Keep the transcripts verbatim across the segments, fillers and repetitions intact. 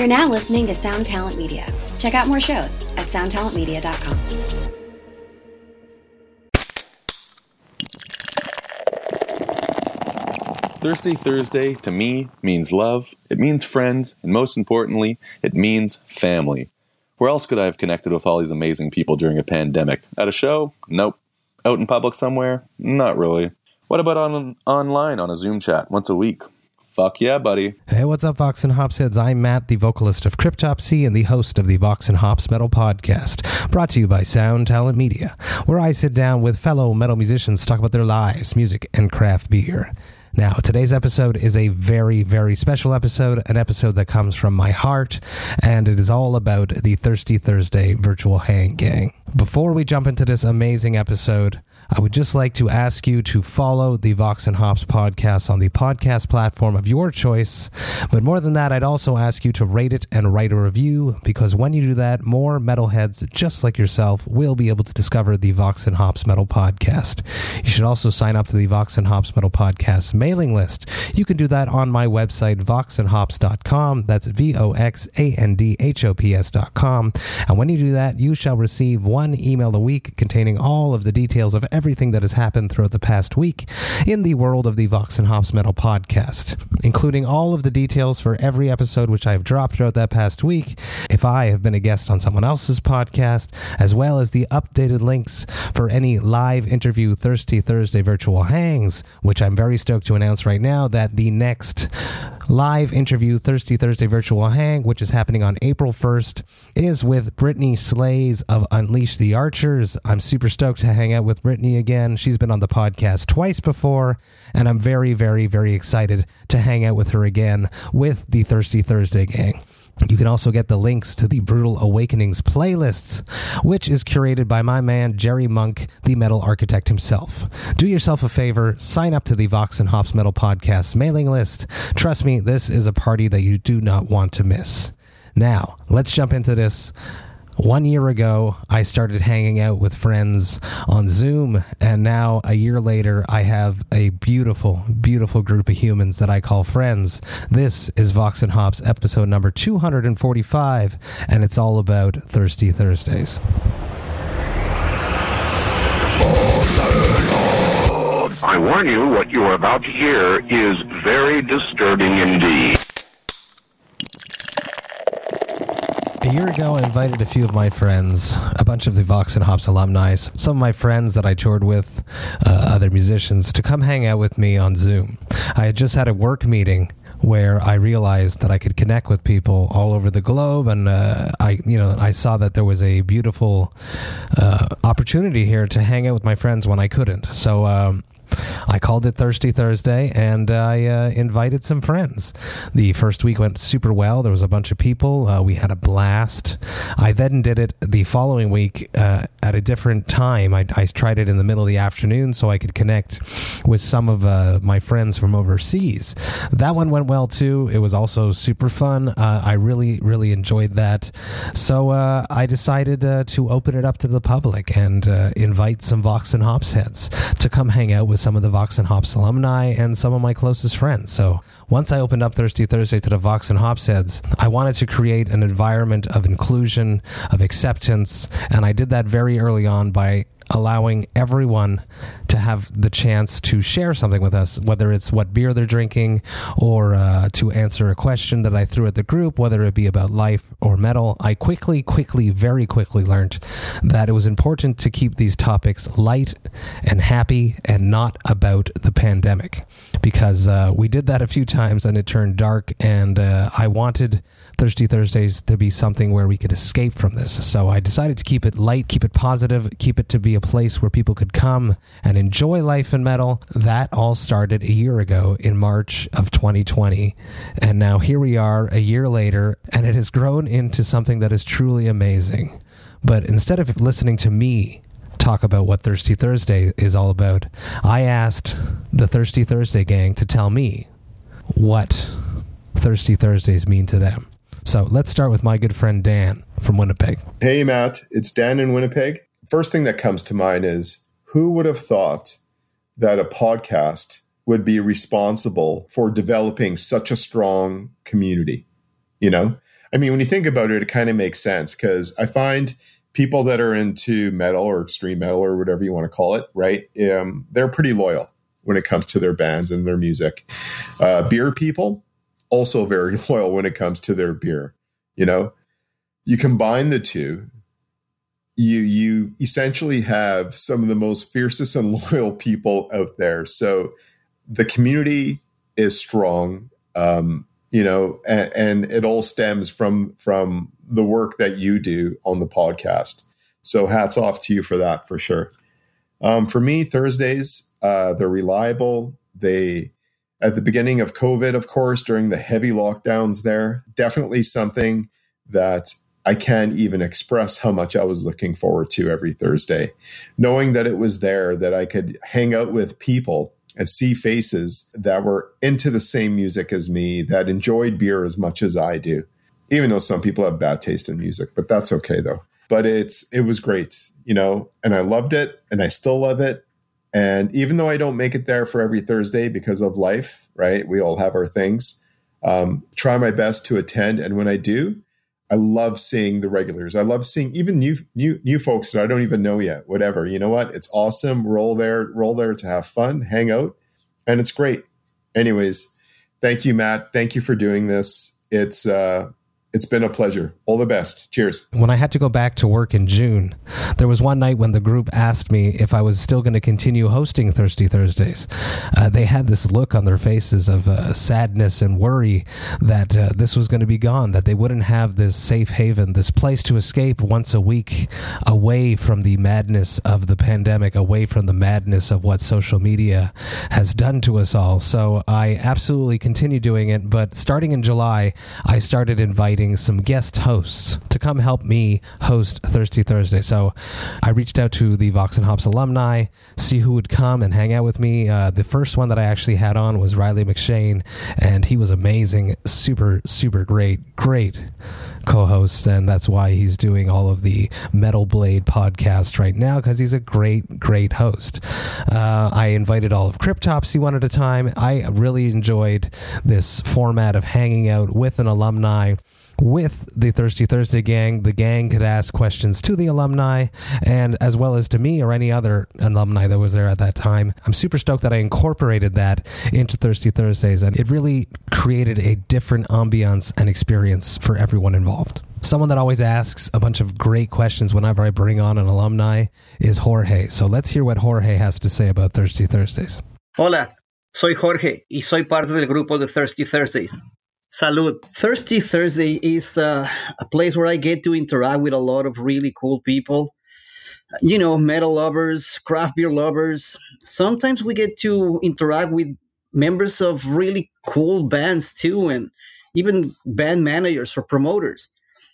You're now listening to Sound Talent Media. Check out more shows at sound talent media dot com. Thirsty Thursday, to me, means love, it means friends, and most importantly, it means family. Where else could I have connected with all these amazing people during a pandemic? At a show? Nope. Out in public somewhere? Not really. What about on online on a Zoom chat once a week? Fuck yeah, buddy. Hey, what's up, Vox and Hops heads? I'm Matt, the vocalist of Cryptopsy and the host of the Vox and Hops Metal Podcast, brought to you by Sound Talent Media, where I sit down with fellow metal musicians to talk about their lives, music, and craft beer. Now, today's episode is a very, very special episode, an episode that comes from my heart, and it is all about the Thirsty Thursday Virtual Hang Gang. Before we jump into this amazing episode, I would just like to ask you to follow the Vox and Hops podcast on the podcast platform of your choice. But more than that, I'd also ask you to rate it and write a review, because when you do that, more metalheads just like yourself will be able to discover the Vox and Hops Metal Podcast. You should also sign up to the Vox and Hops Metal Podcast mailing list. You can do that on my website, vox and hops dot com. That's V O X A N D H O P S dot com. And when you do that, you shall receive one email a week containing all of the details of everything that has happened throughout the past week in the world of the Vox and Hops Metal Podcast, including all of the details for every episode which I have dropped throughout that past week, if I have been a guest on someone else's podcast, as well as the updated links for any live interview Thirsty Thursday virtual hangs, which I'm very stoked to announce right now that the next live interview Thirsty Thursday virtual hang, which is happening on April first, is with Brittany Slays of Unleash the Archers. I'm super stoked to hang out with Brittany again. She's been on the podcast twice before, and I'm very, very, very excited to hang out with her again with the Thirsty Thursday gang. You can also get the links to the Brutal Awakenings playlists, which is curated by my man, Jerry Monk, the metal architect himself. Do yourself a favor, sign up to the Vox and Hops Metal Podcast mailing list. Trust me, this is a party that you do not want to miss. Now, let's jump into this. One year ago, I started hanging out with friends on Zoom, and now, a year later, I have a beautiful, beautiful group of humans that I call friends. This is Vox and Hops episode number two hundred forty-five, and it's all about Thirsty Thursdays. I warn you, what you are about to hear is very disturbing indeed. A year ago, I invited a few of my friends, a bunch of the Vox and Hops alumni, some of my friends that I toured with, uh, other musicians, to come hang out with me on Zoom. I had just had a work meeting where I realized that I could connect with people all over the globe, and uh, I, you know, I saw that there was a beautiful uh, opportunity here to hang out with my friends when I couldn't. So, um, I called it Thirsty Thursday, and I uh, invited some friends. The first week went super well. There was a bunch of people. Uh, we had a blast. I then did it the following week uh, at a different time. I, I tried it in the middle of the afternoon so I could connect with some of uh, my friends from overseas. That one went well, too. It was also super fun. Uh, I really, really enjoyed that. So uh, I decided uh, to open it up to the public and uh, invite some Vox and Hops heads to come hang out with some of the Vox and Hops alumni and some of my closest friends. So once I opened up Thirsty Thursday to the Vox and Hops heads, I wanted to create an environment of inclusion, of acceptance, and I did that very early on by allowing everyone to have the chance to share something with us, whether it's what beer they're drinking or uh, to answer a question that I threw at the group, whether it be about life or metal. I quickly, quickly, very quickly learned that it was important to keep these topics light and happy and not about the pandemic, because uh, we did that a few times and it turned dark, and uh, I wanted Thirsty Thursdays to be something where we could escape from this. So I decided to keep it light, keep it positive, keep it to be a place where people could come and enjoy life in metal. That all started a year ago in March of twenty twenty. And now here we are a year later, and it has grown into something that is truly amazing. But instead of listening to me talk about what Thirsty Thursday is all about, I asked the Thirsty Thursday gang to tell me what Thirsty Thursdays mean to them. So let's start with my good friend Dan from Winnipeg. Hey, Matt. It's Dan in Winnipeg. First thing that comes to mind is, who would have thought that a podcast would be responsible for developing such a strong community? you know? I mean, when you think about it, it kind of makes sense because I find people that are into metal or extreme metal or whatever you want to call it, right? Um, they're pretty loyal when it comes to their bands and their music. Uh, beer people, also very loyal when it comes to their beer. You know, you combine the two, you you essentially have some of the most fiercest and loyal people out there. So the community is strong, um, you know, and, and it all stems from from the work that you do on the podcast. So hats off to you for that, for sure. Um, for me, Thursdays, uh, they're reliable. They, at the beginning of COVID, of course, during the heavy lockdowns there, definitely something that I can't even express how much I was looking forward to every Thursday. Knowing that it was there, that I could hang out with people and see faces that were into the same music as me, that enjoyed beer as much as I do. Even though some people have bad taste in music, but that's okay though. But it's it was great, you know, and I loved it and I still love it. And even though I don't make it there for every Thursday because of life, right? We all have our things. Um, try my best to attend. And when I do, I love seeing the regulars. I love seeing even new new new folks that I don't even know yet, whatever. You know what? It's awesome. We're all there, we're all there to have fun, hang out, and it's great. Anyways, thank you, Matt. Thank you for doing this. It's uh It's been a pleasure. All the best. Cheers. When I had to go back to work in June, there was one night when the group asked me if I was still going to continue hosting Thirsty Thursdays. Uh, they had this look on their faces of uh, sadness and worry that uh, this was going to be gone, that they wouldn't have this safe haven, this place to escape once a week away from the madness of the pandemic, away from the madness of what social media has done to us all. So I absolutely continue doing it, but starting in July, I started inviting some guest hosts to come help me host Thirsty Thursday. So I reached out to the Vox and Hops alumni, see who would come and hang out with me. Uh, the first one that I actually had on was Riley McShane, and he was amazing, super, super great, great co-host, and that's why he's doing all of the Metal Blade podcast right now, because he's a great, great host. Uh, I invited all of Cryptopsy one at a time. I really enjoyed this format of hanging out with an alumni. With the Thirsty Thursday gang, the gang could ask questions to the alumni, and as well as to me or any other alumni that was there at that time. I'm super stoked that I incorporated that into Thirsty Thursdays, and it really created a different ambiance and experience for everyone involved. Someone that always asks a bunch of great questions whenever I bring on an alumni is Jorge. So let's hear what Jorge has to say about Thirsty Thursdays. Hola, soy Jorge y soy parte del grupo de Thirsty Thursdays. Salud. Thirsty Thursday is uh, a place where I get to interact with a lot of really cool people. You know, metal lovers, craft beer lovers. Sometimes we get to interact with members of really cool bands too, and even band managers or promoters.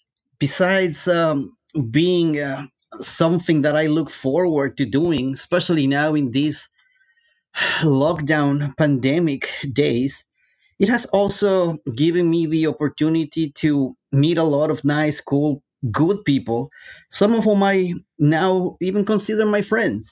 Besides um, being uh, something that I look forward to doing, especially now in these lockdown pandemic days, it has also given me the opportunity to meet a lot of nice, cool, good people, some of whom I now even consider my friends.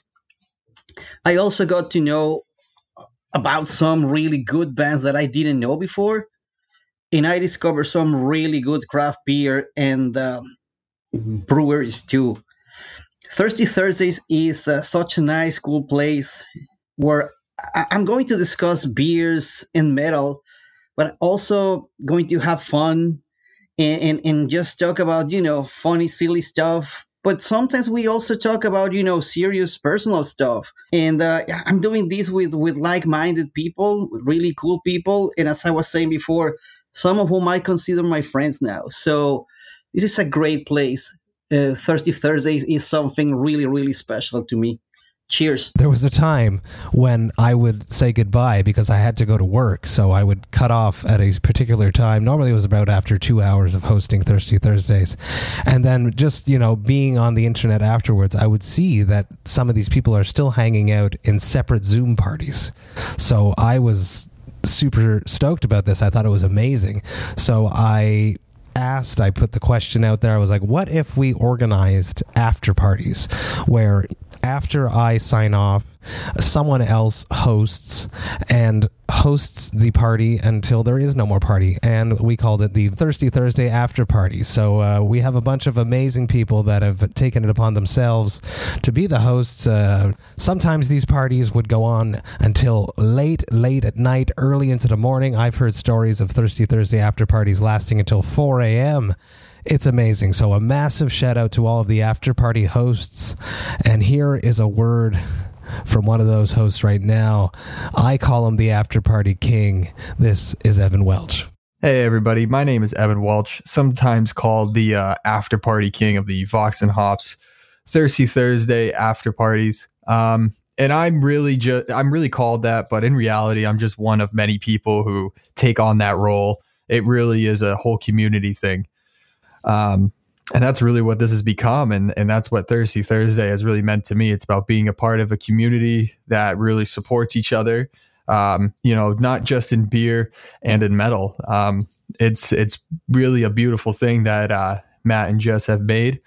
I also got to know about some really good bands that I didn't know before, and I discovered some really good craft beer and um, breweries too. Thirsty Thursdays is uh, such a nice, cool place where I- I'm going to discuss beers and metal, but also going to have fun and, and, and just talk about, you know, funny, silly stuff. But sometimes we also talk about, you know, serious personal stuff. And uh, I'm doing this with, with like-minded people, really cool people. And as I was saying before, some of whom I consider my friends now. So this is a great place. Uh, Thirsty Thursdays is something really, really special to me. Cheers. There was a time when I would say goodbye because I had to go to work, so I would cut off at a particular time. Normally it was about after two hours of hosting Thirsty Thursdays. And then just, you know, being on the internet afterwards, I would see that some of these people are still hanging out in separate Zoom parties. So I was super stoked about this. I thought it was amazing. So I asked, I put the question out there. I was like, what if we organized after parties where after I sign off someone else hosts and hosts the party until there is no more party. And we called it the Thirsty Thursday After Party. So uh, we have a bunch of amazing people that have taken it upon themselves to be the hosts. Uh, sometimes these parties would go on until late, late at night, early into the morning. I've heard stories of Thirsty Thursday After Parties lasting until four a.m. It's amazing. So a massive shout out to all of the after party hosts. And here is a word from one of those hosts right now. I call him the after party king. This is Evan Welch. Hey everybody, my name is Evan Welch, sometimes called the uh, after party king of the Vox and Hops Thirsty Thursday after parties. Um, and I'm really just I'm really called that, but in reality, I'm just one of many people who take on that role. It really is a whole community thing. Um, and that's really what this has become. And, and that's what Thirsty Thursday has really meant to me. It's about being a part of a community that really supports each other. Um, you know, not just in beer and in metal. Um, it's, it's really a beautiful thing that, uh, Matt and Jess have made.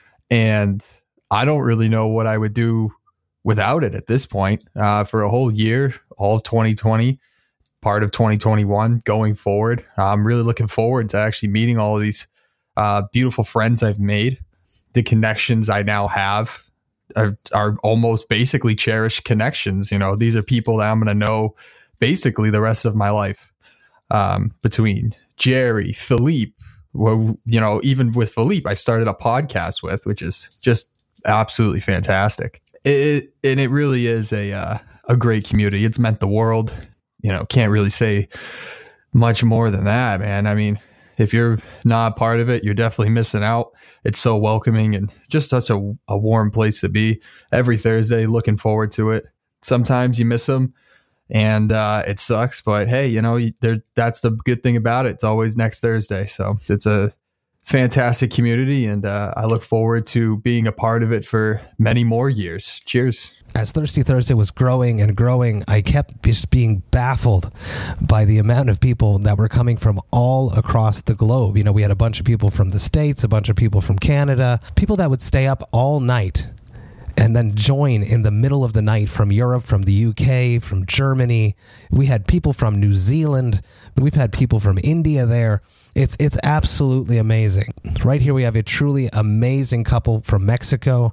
And I don't really know what I would do without it at this point, uh, for a whole year, all of twenty twenty, part of twenty twenty-one going forward. I'm really looking forward to actually meeting all of these Uh, beautiful friends I've made. The connections I now have are, are almost basically cherished connections. You know, these are people that I'm going to know basically the rest of my life. Um, between Jerry, Philippe, well, you know, even with Philippe, I started a podcast with, which is just absolutely fantastic. It, and it really is a uh, a great community. It's meant the world. You know, can't really say much more than that, man. I mean, if you're not part of it, you're definitely missing out. It's so welcoming and just such a, a warm place to be. Every Thursday, looking forward to it. Sometimes you miss them and uh, it sucks, but hey, you know, there, that's the good thing about it. It's always next Thursday. So it's a fantastic community and uh, I look forward to being a part of it for many more years. Cheers. As Thirsty Thursday was growing and growing, I kept just being baffled by the amount of people that were coming from all across the globe. You know, we had a bunch of people from the States, a bunch of people from Canada, people that would stay up all night and then join in the middle of the night from Europe, from the U K, from Germany. We had people from New Zealand. We've had people from India there. It's it's absolutely amazing. Right here we have a truly amazing couple from Mexico,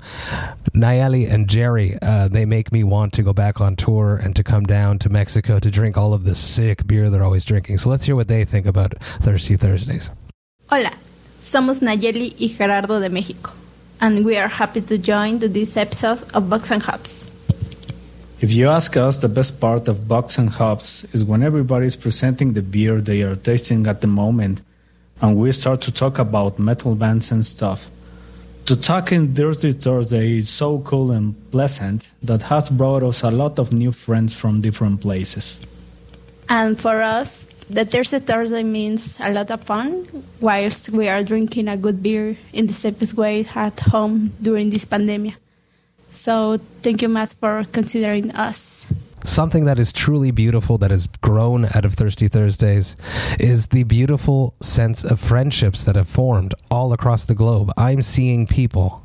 Nayeli and Jerry. Uh, they make me want to go back on tour and to come down to Mexico to drink all of this sick beer they're always drinking. So let's hear what they think about Thirsty Thursdays. Hola, somos Nayeli y Gerardo de Mexico, and we are happy to join to this episode of Vox and Hops. If you ask us, the best part of Vox and Hops is when everybody's presenting the beer they are tasting at the moment, and we start to talk about metal bands and stuff. To talk in Thirsty Thursday is so cool and pleasant that has brought us a lot of new friends from different places. And for us, the Thirsty Thursday means a lot of fun whilst we are drinking a good beer in the safest way at home during this pandemic. So thank you, Matt, for considering us. Something that is truly beautiful that has grown out of Thirsty Thursdays is the beautiful sense of friendships that have formed all across the globe. I'm seeing people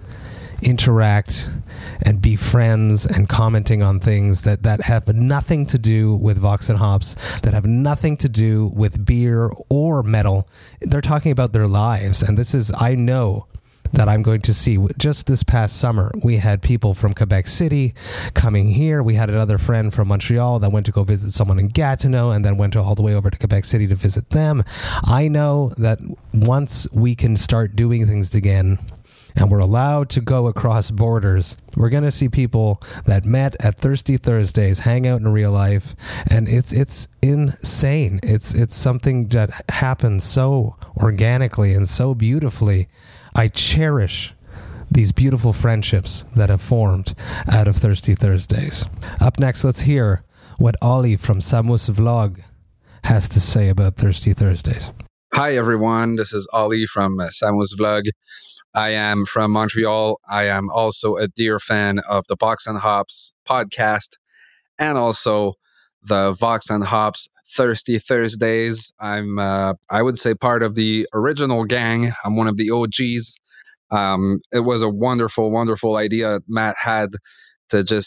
interact and be friends and commenting on things that, that have nothing to do with Vox and Hops, that have nothing to do with beer or metal. They're talking about their lives. And this is, I know, that I'm going to see. Just this past summer, we had people from Quebec City coming here. We had another friend from Montreal that went to go visit someone in Gatineau and then went all the way over to Quebec City to visit them. I know that once we can start doing things again and we're allowed to go across borders, we're going to see people that met at Thirsty Thursdays hang out in real life, and it's it's insane. It's it's something that happens so organically and so beautifully. I cherish these beautiful friendships that have formed out of Thirsty Thursdays. Up next, let's hear what Ollie from Samus Vlog has to say about Thirsty Thursdays. Hi, everyone. This is Ollie from uh, Samus Vlog. I am from Montreal. I am also a dear fan of the Vox and Hops podcast and also the Vox and Hops Thirsty Thursdays. I'm, uh, I would say, part of the original gang. I'm one of the O Gs. Um, it was a wonderful, wonderful idea Matt had to just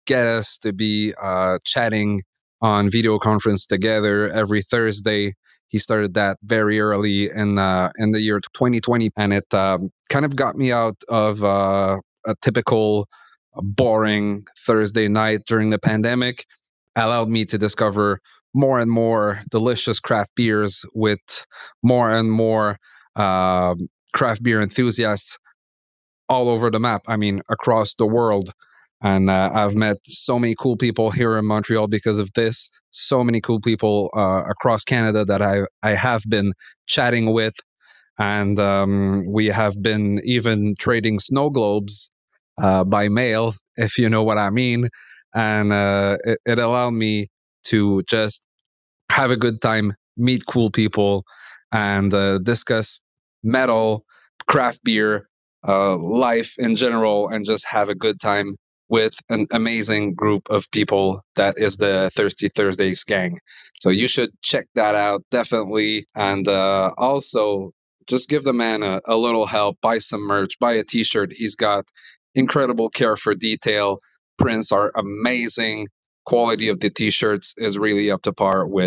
get us to be uh, chatting on video conference together every Thursday. He started that very early in uh, in the year twenty twenty, and it um, kind of got me out of uh, a typical boring Thursday night during the pandemic. Allowed me to discover more and more delicious craft beers with more and more uh, craft beer enthusiasts all over the map. I mean, across the world. And uh, I've met so many cool people here in Montreal because of this. So many cool people uh, across Canada that I I have been chatting with. And um, we have been even trading snow globes uh, by mail, if you know what I mean. And uh, it, it allowed me to just have a good time, meet cool people, and uh, discuss metal, craft beer, uh, life in general, and just have a good time with an amazing group of people that is the Thirsty Thursdays gang. So you should check that out, definitely. And uh, also, just give the man a, a little help. Buy some merch, buy a t-shirt. He's got incredible care for detail. Prints are amazing. Quality of the t-shirts is really up to par with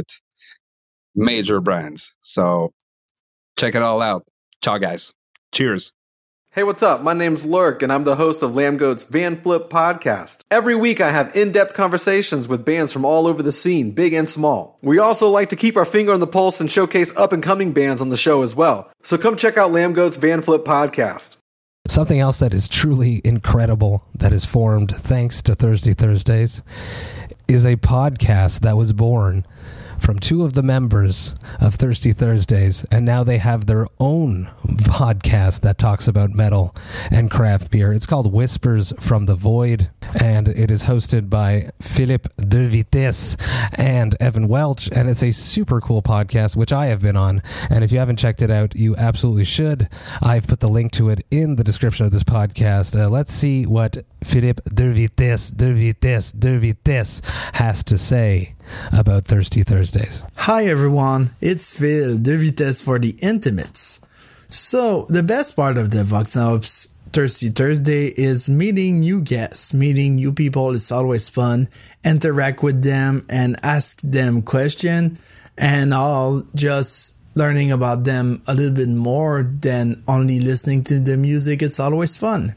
major brands. So check it all out. Ciao, guys. Cheers. Hey, what's up? My name's Lurk, and I'm the host of Lambgoat's Van Flip podcast. Every week, I have in-depth conversations with bands from all over the scene, big and small. We also like to keep our finger on the pulse and showcase up-and-coming bands on the show as well. So come check out Lambgoat's Van Flip podcast. Something else that is truly incredible that is formed thanks to Thirsty Thursdays is a podcast that was born from two of the members of Thirsty Thursdays, and now they have their own podcast that talks about metal and craft beer. It's called Whispers from the Void, and it is hosted by Philippe De Vitesse and Evan Welch, and it's a super cool podcast, which I have been on, and if you haven't checked it out, you absolutely should. I've put the link to it in the description of this podcast. Uh, let's see what Philippe De Vitesse, De Vitesse, De Vitesse has to say about Thirsty Thursdays. Hi everyone, it's Phil De Vitesse for the Intimates. So, the best part of the Vox and Hops Thirsty Thursday is meeting new guests, meeting new people. It's always fun. Interact with them and ask them questions, and all just learning about them a little bit more than only listening to the music. It's always fun.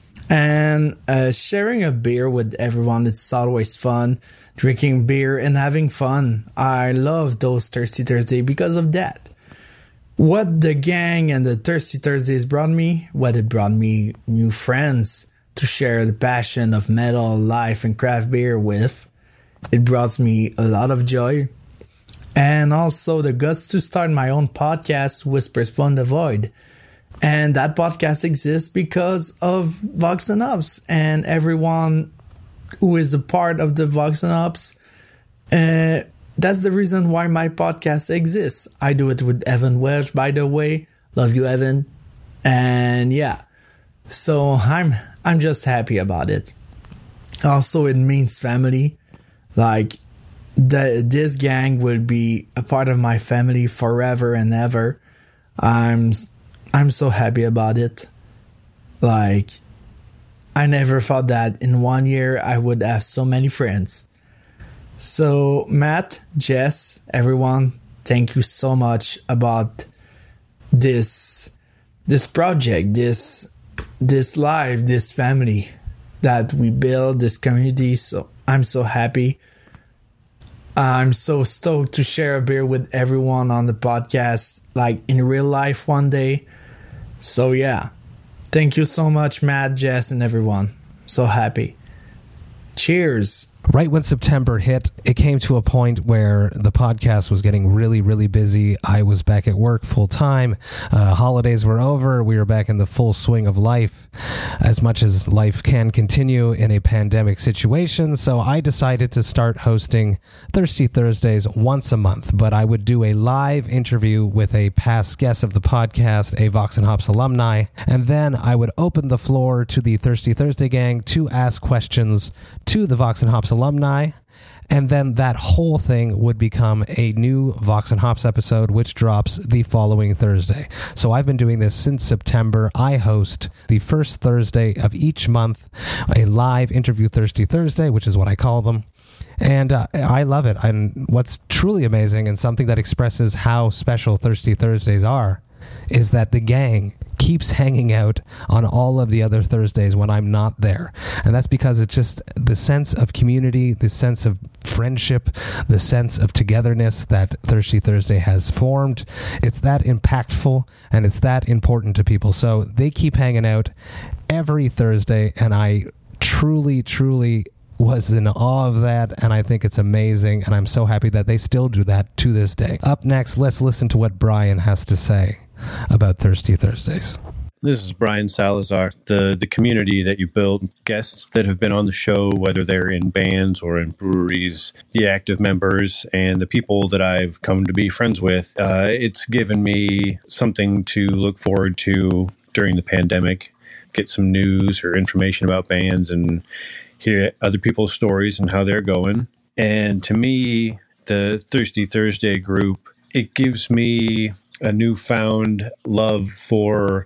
And uh, sharing a beer with everyone, it's always fun. Drinking beer and having fun. I love those Thirsty Thursdays because of that. What the gang and the Thirsty Thursdays brought me, what it brought me new friends to share the passion of metal, life, and craft beer with. It brought me a lot of joy. And also the guts to start my own podcast, Whispers from the Void. And that podcast exists because of Vox and Hops and everyone who is a part of the Vox and Hops. Uh, that's the reason why my podcast exists. I do it with Evan Welch, by the way. Love you, Evan. And yeah, so I'm I'm just happy about it. Also, it means family. Like, the, this gang will be a part of my family forever and ever. I'm... I'm so happy about it. Like, I never thought that in one year I would have so many friends. So, Matt, Jess, everyone, thank you so much about this this project, this this life, this family that we build, this community. So, I'm so happy. I'm so stoked to share a beer with everyone on the podcast, like in real life one day. So yeah, thank you so much, Matt, Jess, and everyone. So happy. Cheers. Right when September hit, it came to a point where the podcast was getting really, really busy. I was back at work full time. Uh, holidays were over. We were back in the full swing of life, as much as life can continue in a pandemic situation. So I decided to start hosting Thirsty Thursdays once a month, but I would do a live interview with a past guest of the podcast, a Vox and Hops alumni, and then I would open the floor to the Thirsty Thursday gang to ask questions to the Vox and Hops alumni, And then that whole thing would become a new Vox and Hops episode, which drops the following Thursday. So I've been doing this since September. I host the first Thursday of each month, a live interview Thirsty Thursday, which is what I call them. And uh, I love it. And what's truly amazing and something that expresses how special Thirsty Thursdays are is that the gang keeps hanging out on all of the other Thursdays when I'm not there. And that's because it's just the sense of community, the sense of friendship, the sense of togetherness that Thirsty Thursday has formed. It's that impactful and it's that important to people. So they keep hanging out every Thursday, and I truly, truly was in awe of that, and I think it's amazing, and I'm so happy that they still do that to this day. Up next, let's listen to what Brian has to say about Thirsty Thursdays. This is Brian Salazar. The the community that you build, guests that have been on the show, whether they're in bands or in breweries, the active members, and the people that I've come to be friends with, uh, it's given me something to look forward to during the pandemic, get some news or information about bands and hear other people's stories and how they're going. And to me, the Thirsty Thursday group, it gives me a newfound love for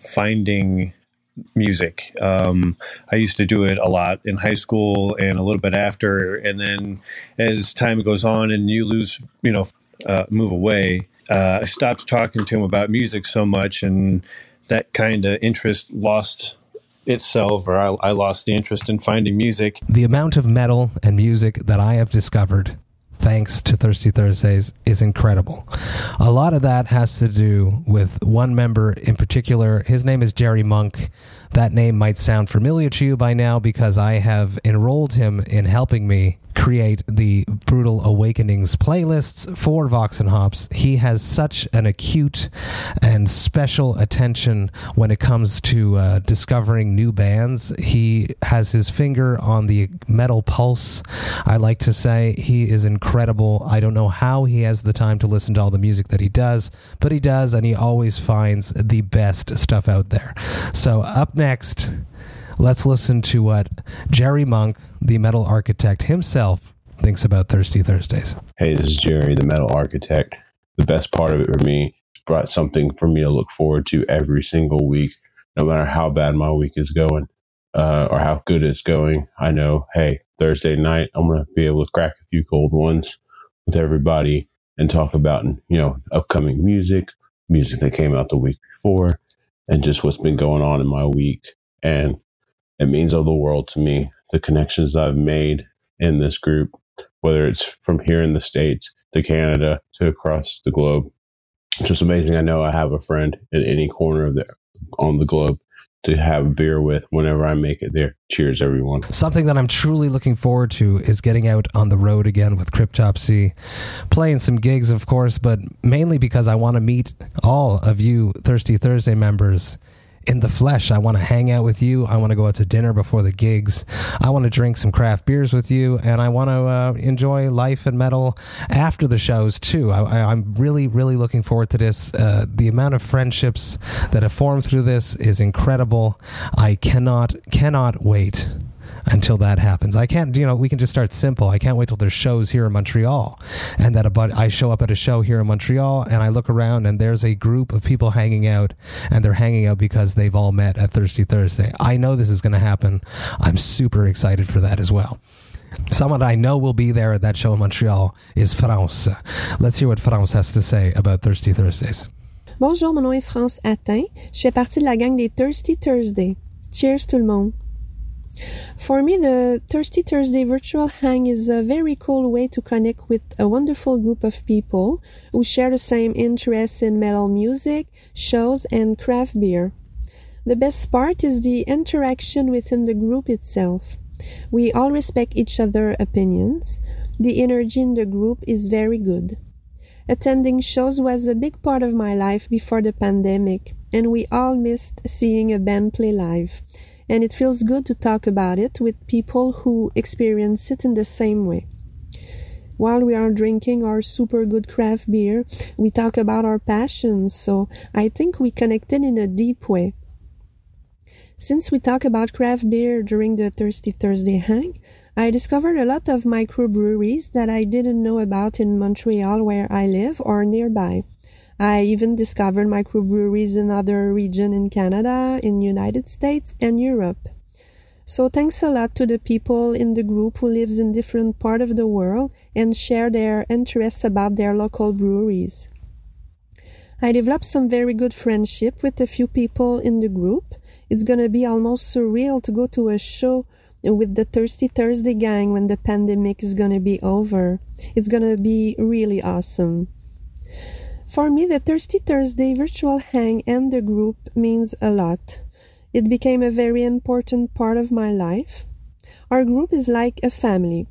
finding music. Um, I used to do it a lot in high school and a little bit after. And then as time goes on and you lose, you know, uh, move away, uh, I stopped talking to him about music so much. And that kind of interest lost itself, or I, I lost the interest in finding music. The amount of metal and music that I have discovered thanks to Thirsty Thursdays is incredible. A lot of that has to do with one member in particular. His name is Jerry Monk. That name might sound familiar to you by now because I have enrolled him in helping me create the Brutal Awakenings playlists for Vox and Hops. He has such an acute and special attention when it comes to uh, discovering new bands. He has his finger on the metal pulse, I like to say. He is incredible. I don't know how he has the time to listen to all the music that he does, but he does, and he always finds the best stuff out there. So up next, let's listen to what Jerry Monk, the metal architect himself, thinks about Thirsty Thursdays. Hey, this is Jerry, the metal architect. The best part of it for me, it's brought something for me to look forward to every single week, no matter how bad my week is going uh, or how good it's going. I know, hey, Thursday night, I'm going to be able to crack a few cold ones with everybody and talk about, you know, upcoming music, music that came out the week before, and just what's been going on in my week. And it means all the world to me, the connections I've made in this group, whether it's from here in the States to Canada to across the globe. It's just amazing. I know I have a friend in any corner of the on the globe to have a beer with whenever I make it there. Cheers, everyone. Something that I'm truly looking forward to is getting out on the road again with Cryptopsy, playing some gigs, of course, but mainly because I want to meet all of you Thirsty Thursday members in the flesh. I want to hang out with you. I want to go out to dinner before the gigs. I want to drink some craft beers with you, and I want to uh, enjoy life and metal after the shows too. I, I, I'm really, really looking forward to this. Uh, the amount of friendships that have formed through this is incredible. I cannot, cannot wait until that happens. I can't, you know, we can just start simple. I can't wait till there's shows here in Montreal, and that about I show up at a show here in Montreal and I look around and there's a group of people hanging out, and they're hanging out because they've all met at Thirsty Thursday. I know this is going to happen. I'm super excited for that as well. Someone I know will be there at that show in Montreal is France. Let's hear what France has to say about Thirsty Thursdays. Bonjour, mon nom est France Attin. Je fais partie de la gang des Thirsty Thursday. Cheers tout le monde. For me, the Thirsty Thursday virtual hang is a very cool way to connect with a wonderful group of people who share the same interests in metal music, shows, and craft beer. The best part is the interaction within the group itself. We all respect each other's opinions. The energy in the group is very good. Attending shows was a big part of my life before the pandemic, and we all missed seeing a band play live. And it feels good to talk about it with people who experience it in the same way. While we are drinking our super good craft beer, we talk about our passions, so I think we connected in a deep way. Since we talk about craft beer during the Thirsty Thursday hang, I discovered a lot of microbreweries that I didn't know about in Montreal where I live or nearby. I even discovered microbreweries in other regions in Canada, in the United States, and Europe. So thanks a lot to the people in the group who lives in different parts of the world and share their interests about their local breweries. I developed some very good friendship with a few people in the group. It's gonna be almost surreal to go to a show with the Thirsty Thursday gang when the pandemic is gonna be over. It's gonna be really awesome. For me, the Thirsty Thursday virtual hang and the group means a lot. It became a very important part of my life. Our group is like a family.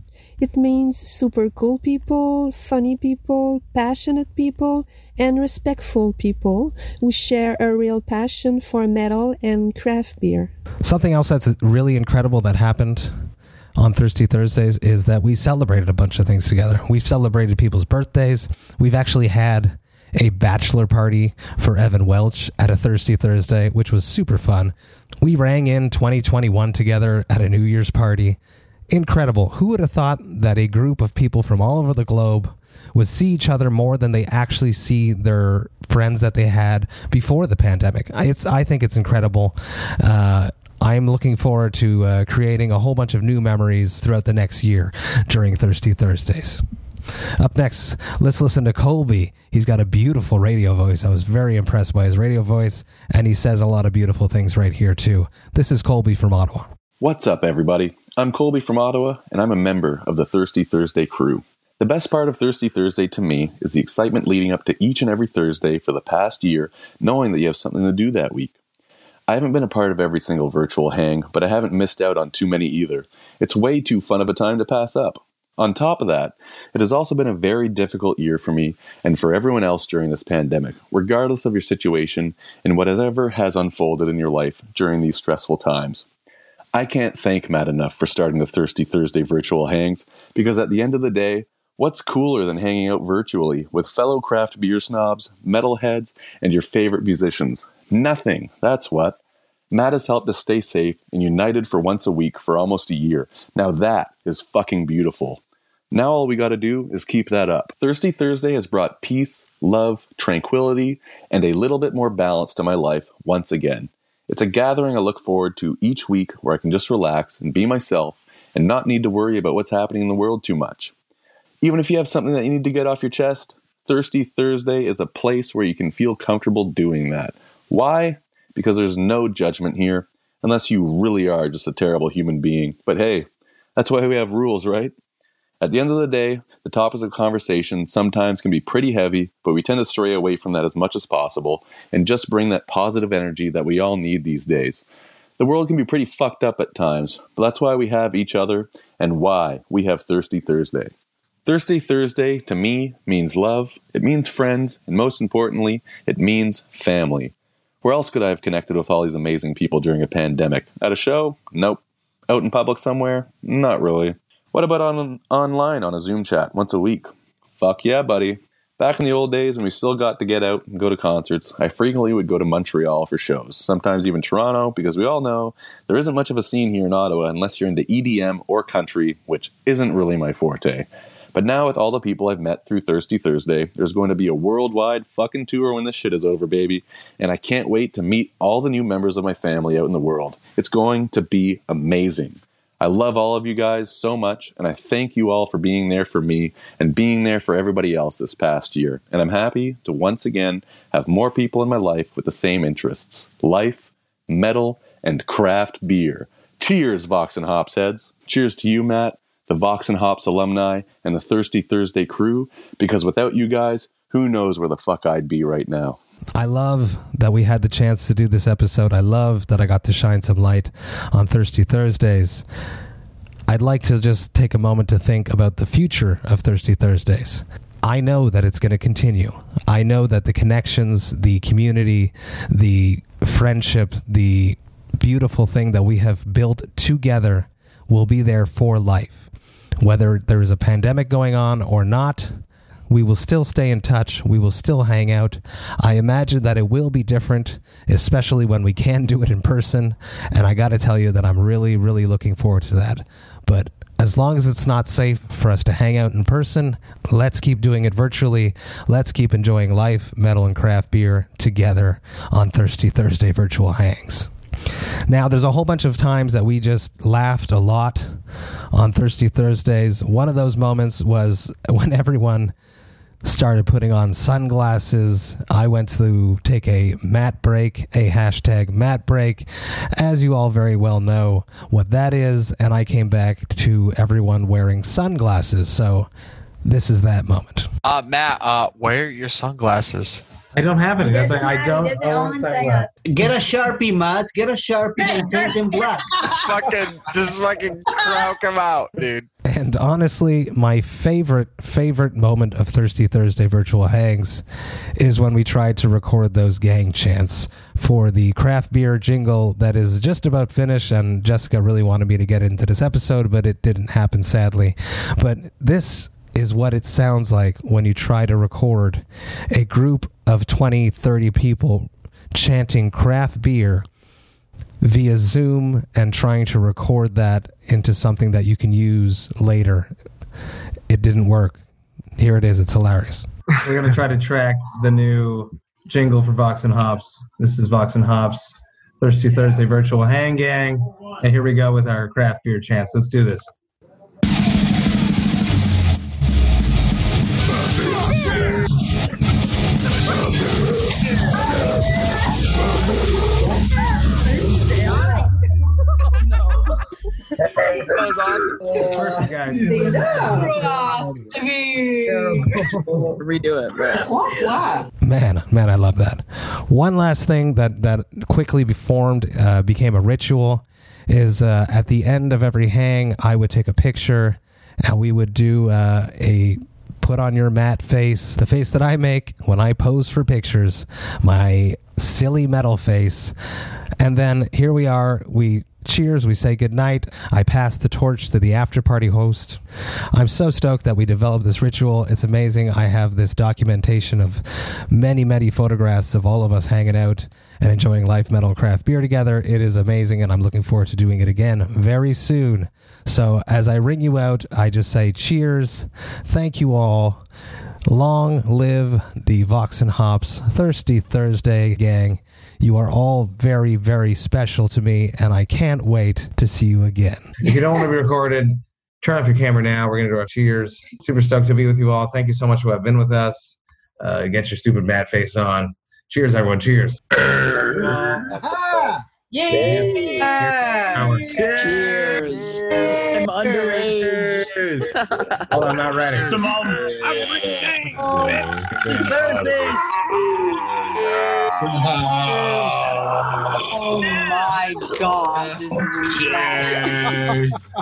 It means super cool people, funny people, passionate people, and respectful people who share a real passion for metal and craft beer. Something else that's really incredible that happened on Thirsty Thursdays is that we celebrated a bunch of things together. We've celebrated people's birthdays. We've actually had a bachelor party for Evan Welch at a Thirsty Thursday, which was super fun. We rang in twenty twenty-one together at a New Year's party. Incredible. Who would have thought that a group of people from all over the globe would see each other more than they actually see their friends that they had before the pandemic? It's, I think it's incredible. Uh, I'm looking forward to uh, creating a whole bunch of new memories throughout the next year during Thirsty Thursdays. Up next, let's listen to Colby. He's got a beautiful radio voice. I was very impressed by his radio voice, and he says a lot of beautiful things right here, too. This is Colby from Ottawa. What's up, everybody? I'm Colby from Ottawa, and I'm a member of the Thirsty Thursday crew. The best part of Thirsty Thursday to me is the excitement leading up to each and every Thursday for the past year, knowing that you have something to do that week. I haven't been a part of every single virtual hang, but I haven't missed out on too many either. It's way too fun of a time to pass up. On top of that, it has also been a very difficult year for me and for everyone else during this pandemic, regardless of your situation and whatever has unfolded in your life during these stressful times. I can't thank Matt enough for starting the Thirsty Thursday virtual hangs, because at the end of the day, what's cooler than hanging out virtually with fellow craft beer snobs, metalheads, and your favorite musicians? Nothing, that's what. Matt has helped us stay safe and united for once a week for almost a year. Now that is fucking beautiful. Now all we gotta do is keep that up. Thirsty Thursday has brought peace, love, tranquility, and a little bit more balance to my life once again. It's a gathering I look forward to each week where I can just relax and be myself and not need to worry about what's happening in the world too much. Even if you have something that you need to get off your chest, Thirsty Thursday is a place where you can feel comfortable doing that. Why? Because there's no judgment here, unless you really are just a terrible human being. But hey, that's why we have rules, right? At the end of the day, the topics of conversation sometimes can be pretty heavy, but we tend to stray away from that as much as possible and just bring that positive energy that we all need these days. The world can be pretty fucked up at times, but that's why we have each other and why we have Thirsty Thursday. Thirsty Thursday, to me, means love, it means friends, and most importantly, it means family. Where else could I have connected with all these amazing people during a pandemic? At a show? Nope. Out in public somewhere? Not really. What about on online on a Zoom chat once a week? Fuck yeah, buddy. Back in the old days when we still got to get out and go to concerts, I frequently would go to Montreal for shows, sometimes even Toronto, because we all know there isn't much of a scene here in Ottawa unless you're into E D M or country, which isn't really my forte. But now with all the people I've met through Thirsty Thursday, there's going to be a worldwide fucking tour when this shit is over, baby. And I can't wait to meet all the new members of my family out in the world. It's going to be amazing. I love all of you guys so much, and I thank you all for being there for me and being there for everybody else this past year. And I'm happy to once again have more people in my life with the same interests: life, metal, and craft beer. Cheers, Vox and Hops heads. Cheers to you, Matt, the Vox and Hops alumni, and the Thirsty Thursday crew, because without you guys, who knows where the fuck I'd be right now. I love that we had the chance to do this episode. I love that I got to shine some light on Thirsty Thursdays. I'd like to just take a moment to think about the future of Thirsty Thursdays. I know that it's going to continue. I know that the connections, the community, the friendship, the beautiful thing that we have built together will be there for life. Whether there is a pandemic going on or not, We will still stay in touch. We will still hang out. I imagine that it will be different, especially when we can do it in person. And I got to tell you that I'm really, really looking forward to that. But as long as it's not safe for us to hang out in person, let's keep doing it virtually. Let's keep enjoying life, metal, and craft beer together on Thirsty Thursday Virtual Hangs. Now, there's a whole bunch of times that we just laughed a lot on Thirsty Thursdays. One of those moments was when everyone started putting on sunglasses. I went to take a mat break, a hashtag mat break, as you all very well know what that is, and I came back to everyone wearing sunglasses. So this is that moment. Uh, Matt, uh, wear your sunglasses. I don't have any. That's like I don't own sunglasses. Get a Sharpie, Matt. Get a Sharpie and turn them black. Just fucking, just fucking croak them out, dude. And honestly, my favorite, favorite moment of Thirsty Thursday Virtual Hangs is when we tried to record those gang chants for the craft beer jingle that is just about finished, and Jessica really wanted me to get into this episode, but it didn't happen, sadly. But this is what it sounds like when you try to record a group of twenty, thirty people chanting craft beer via Zoom and trying to record that into something that you can use later. It didn't work. Here it is. It's hilarious. We're going to try to track the new jingle for Vox and Hops. This is Vox and Hops, Thirsty Thursday Virtual Hang Gang. And here we go with our craft beer chants. Let's do this. That was awesome. Perfect, guys. Redo it, bro. Man, man, I love that. One last thing that, that quickly formed, uh, became a ritual, is uh, at the end of every hang, I would take a picture, and we would do uh, a put on your mat face, the face that I make when I pose for pictures, my silly metal face. And then here we are, we cheers, we say goodnight. I pass the torch to the after party host. I'm so stoked that we developed this ritual. It's amazing. I have this documentation of many, many photographs of all of us hanging out and enjoying life, metal, and craft beer together. It is amazing, and I'm looking forward to doing it again very soon. So as I ring you out, I just say cheers. Thank you all. Long live the Vox and Hops Thirsty Thursday gang. You are all very, very special to me, and I can't wait to see you again. If you don't want to be recorded, turn off your camera now. We're going to do our cheers. Super stoked to be with you all. Thank you so much for having been with us. Uh, get your stupid mad face on. Cheers, everyone. Cheers. Yay! Yeah. Cheers! I'm underage. Cheers. Hold on, I'm not ready. Simone. Thursdays. Oh my God! Cheers.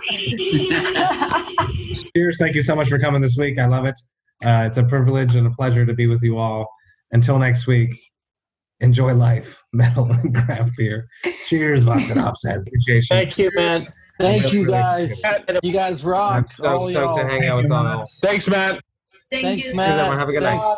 Cheers! Thank you so much for coming this week. I love it. Uh, it's a privilege and a pleasure to be with you all. Until next week. Enjoy life, metal, and craft beer. Cheers, Vox and Hops. Appreciation. Thank you, man. Thank you, guys. You guys rock. I'm so stoked to hang out with all. Thanks, Matt. Thank Thanks, Cheers, you. Matt. everyone. Have a good night.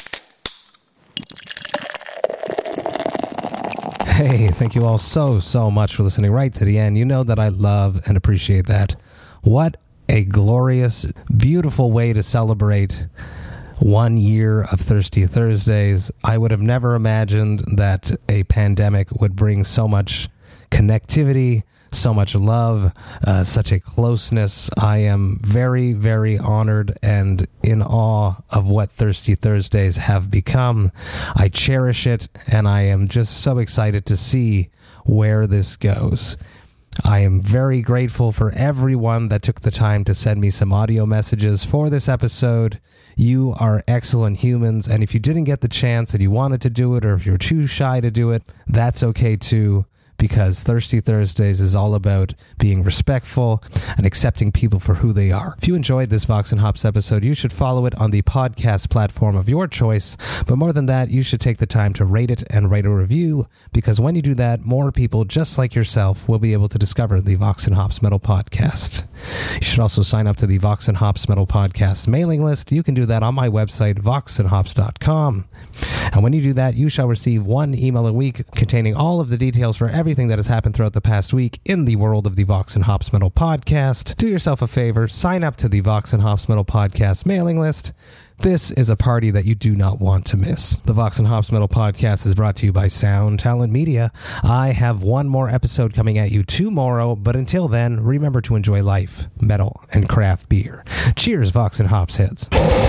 Hey, thank you all so, so much for listening right to the end. You know that I love and appreciate that. What a glorious, beautiful way to celebrate one year of Thirsty Thursdays. I would have never imagined that a pandemic would bring so much connectivity, so much love, uh, such a closeness. I am very, very honored and in awe of what Thirsty Thursdays have become. I cherish it, and I am just so excited to see where this goes. I am very grateful for everyone that took the time to send me some audio messages for this episode. You are excellent humans, and if you didn't get the chance and you wanted to do it, or if you're too shy to do it, that's okay too, because Thirsty Thursdays is all about being respectful and accepting people for who they are. If you enjoyed this Vox and Hops episode, you should follow it on the podcast platform of your choice. But more than that, you should take the time to rate it and write a review, because when you do that, more people just like yourself will be able to discover the Vox and Hops Metal Podcast. You should also sign up to the Vox and Hops Metal Podcast mailing list. You can do that on my website, vox and hops dot com. And when you do that, you shall receive one email a week containing all of the details for everything that has happened throughout the past week in the world of the Vox and Hops Metal Podcast. Do yourself a favor, sign up to the Vox and Hops Metal Podcast mailing list. This is a party that you do not want to miss. The Vox and Hops Metal Podcast is brought to you by Sound Talent Media. I have one more episode coming at you tomorrow, but until then, remember to enjoy life, metal, and craft beer. Cheers, Vox and Hops heads.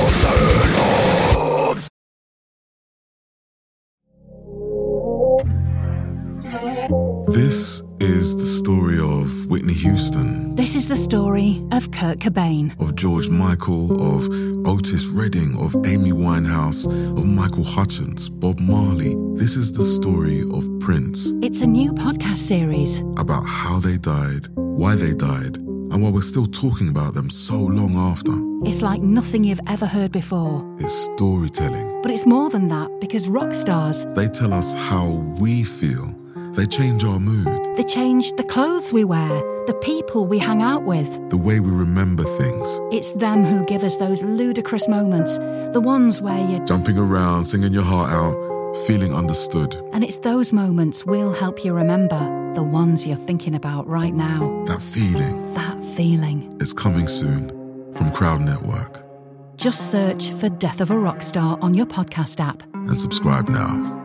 This is the story of Whitney Houston. This is the story of Kurt Cobain. Of George Michael, of Otis Redding, of Amy Winehouse, of Michael Hutchence, Bob Marley. This is the story of Prince. It's a new podcast series about how they died, why they died, and why we're still talking about them so long after. It's like nothing you've ever heard before. It's storytelling. But it's more than that, because rock stars, they tell us how we feel. They change our mood. They change the clothes we wear, the people we hang out with, the way we remember things. It's them who give us those ludicrous moments, the ones where you're jumping around, singing your heart out, feeling understood. And it's those moments we'll help you remember, the ones you're thinking about right now. That feeling. That feeling. It's coming soon from Crowd Network. Just search for Death of a Rock Star on your podcast app. And subscribe now.